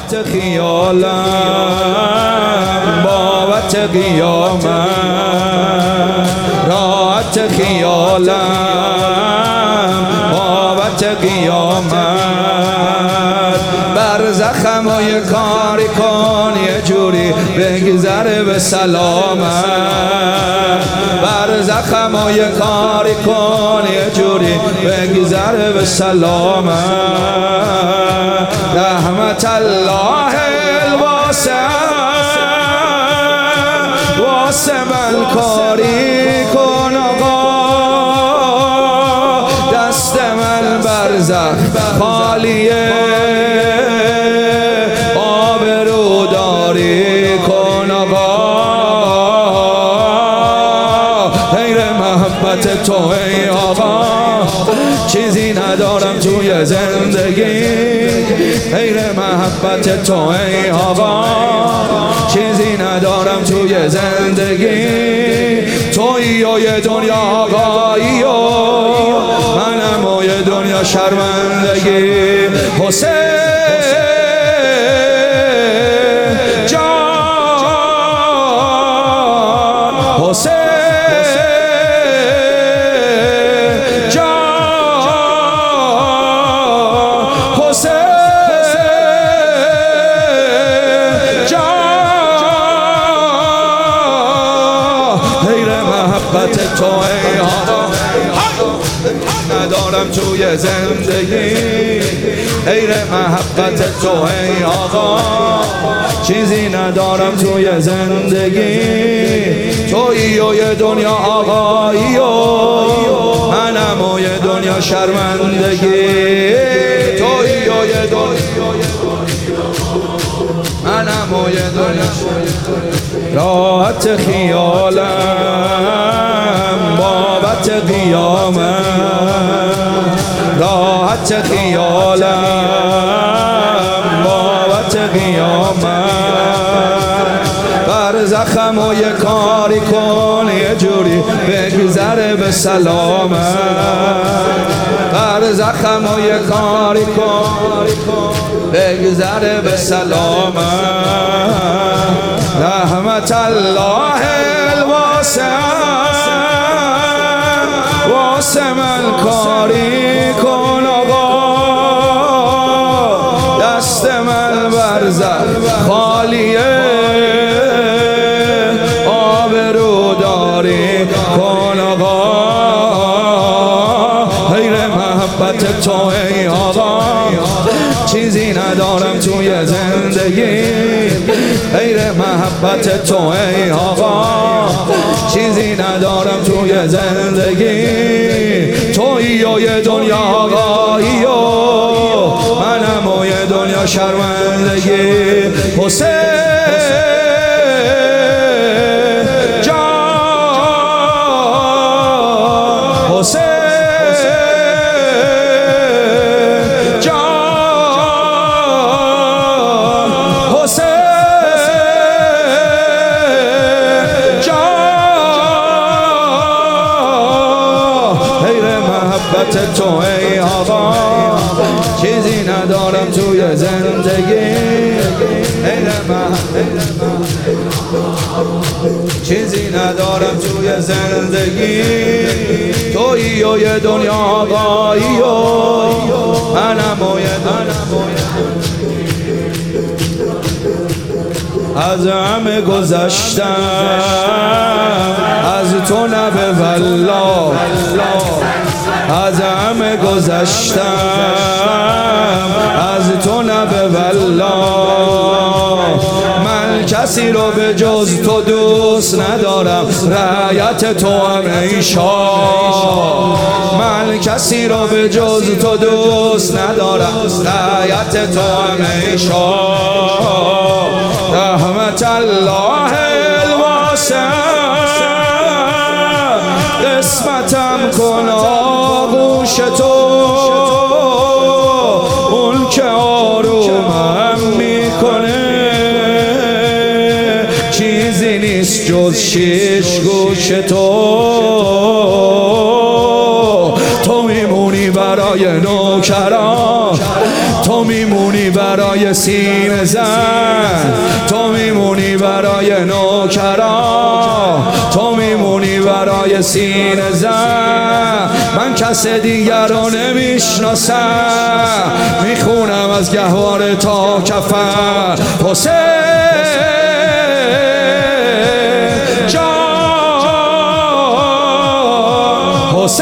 راحت خیالم بابت قیامت، راحت خیالم بابت قیامت. برزخم و یه کاری کن یه جوری بگذره به سلامت، برزخم و یه کاری کن یه جوری بگذره به سلامت. رحمت الله الواسع واسه من کاری کن آقا، دست من برزخ خالیه آبروداری کن آقا. غیر محبت تو ای آقا چیزی ندارم توی زندگی، غیر محبت تو ای آقا چیزی ندارم توی زندگی. تویی و یه دنیا آقایی و منم و یه دنیا شرمندگی. حسین جان، حسین محبت تو ای آقا ندارم توی زندگی، غیر محبت تو ای آقا چیزی ندارم توی زندگی. تویی و یه دنیا آقایی و منم و یه دنیا شرمندگی. تویی و یه دنیا منم و یه دنیا راحت خیالم بابت قیامت، راحت خیالم بابت قیامت. برزخم و یه کاری کن یه جوری بگذره به سلامت، برزخم و یه کاری کن بگذره به سلامت. رحمت الله الواسع واسه من کاری کن آقا، دست من برزخ خالیه آبروداری کن آقا. غیر محبت تو ای آقا چیزی ندارم توی زندگی، غیر محبت تو ای آقا چیزی ندارم توی زندگی. تویی و یه دنیا آقایی و منم و یه دنیا شرمندگی. حسین جان، حسین محبت تو ای آقا چیزی ندارم توی زندگی، چیزی ندارم توی زندگی. تویی و یه دنیا آقایی و منم و یه دنیا. از همه گذشتم از تو نبه والله، از همه گذشتم از تو نبه والله. من کسی رو به جز تو دوست ندارم رعیت تو هم ای شاه. من کسی رو به جز تو دوست ندارم رعیت تو هم ای شاه. رحمت الله الواسع قسمتم کن آغوش تو، اون که آرومم میکنه چیزی نیست جز شش گوش تو. تو میمونی برای نوکران، تو میمونی برای برای سینه زن، تو میمونی برای نوکران، تو میمونی برای سینه زن. من کس دیگر رو نمیشناسم، میخونم از گهواره تا کفر. حسین جان، حسین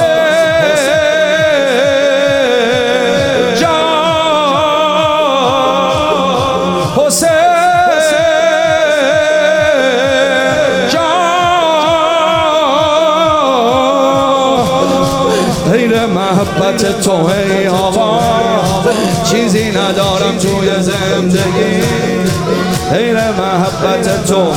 جان، حسین غیر محبت تو ای آقا چیزی ندارم توی زندگی، غیر محبت تو.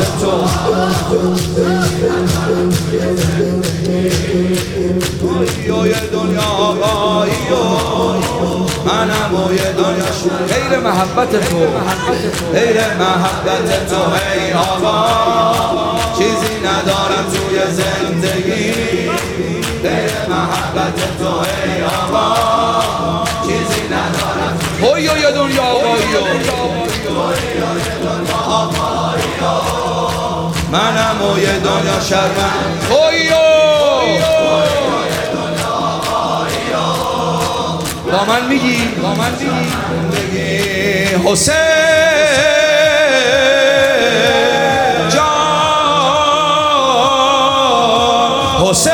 آیوی دنیا آقایو منم و یه دنیا، غیر محبت تو، غیر محبت تو ای آقا چیزی ندارم توی زندگی، غیر محبت تو ای آقا چیزی ندارم. اویو یه دنیا آقایو منم و یه دنیا شرمن. اویو با من میگی حسین جان، حسین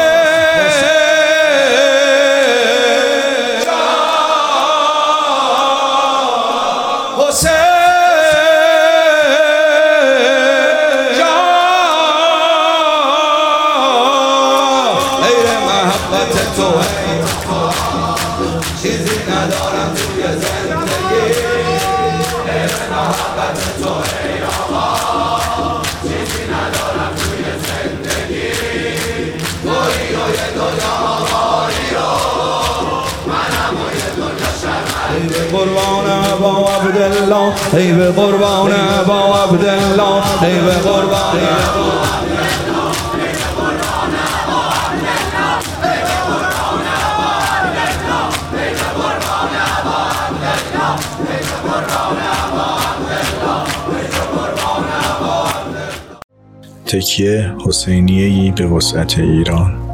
تو چیزی ندارم توی زندگی، غیر محبت تو ای آقا چیزی ندارم توی زندگی. تویی و یه دنیا آقایی رو منم و یه دنیا شرمن. ای به قربان ابا عبدالله، ای به قربان ابا عبدالله، ای به قربان ابا تکیه حسینیه‌ای به وسعت ایران.